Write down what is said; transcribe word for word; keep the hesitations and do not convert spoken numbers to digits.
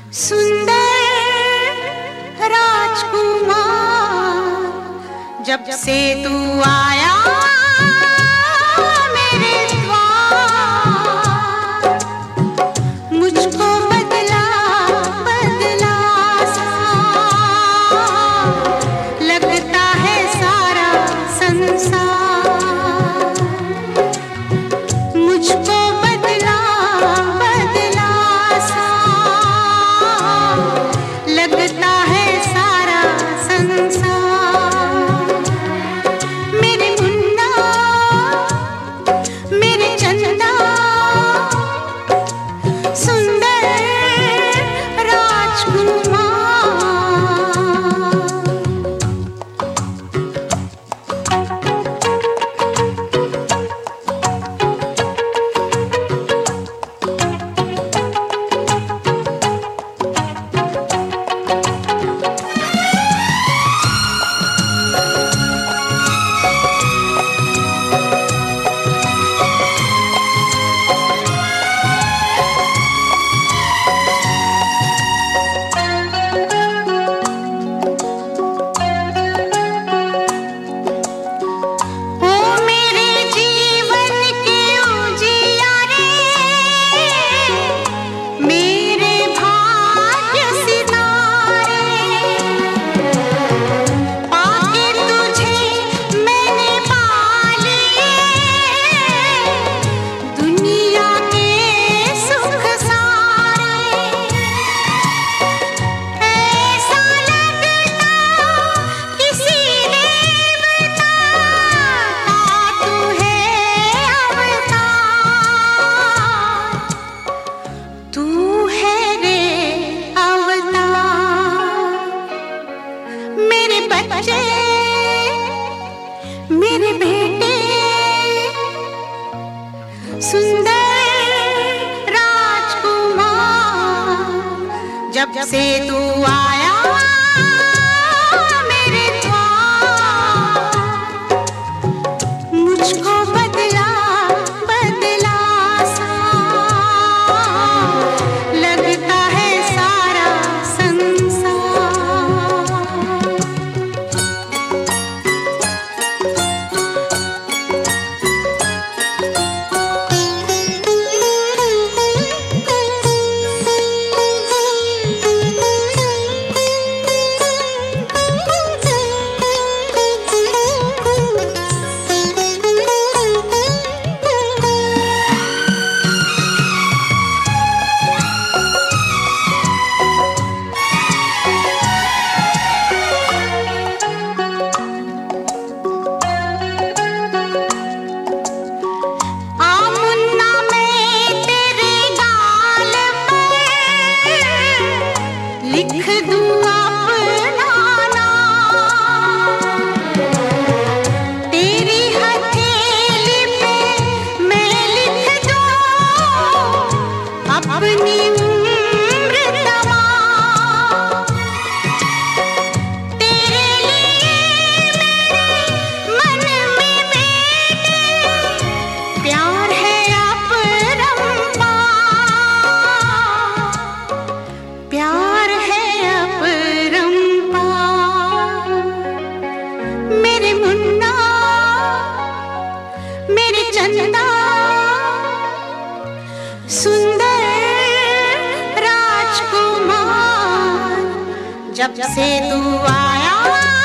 सुंदर राजकुमार, जब से तू आया मेरे द्वार, मुझको बदला बदला सा लगता है सारा संसार। मुझको बदला बदला सा लगता है सारा संसार। मेरे मुन्ना मेरे चंदा, सुंदर राजकुमार। बच्चे मेरे बेटे, सुंदर राजकुमार, जब से तू आया मेरे द्वार, मुझको बदला बदला सा लगता है सारा लिख दूं अपना नाम, तेरी हथेली पे मैं लिख दूं अपनी उम्र तमाम। तेरे लिए मेरे मन में बेटे प्यार है अपरंपार, प्यार मेरे मुन्ना मेरे चंदा, सुंदर राजकुमार, जब से तू आया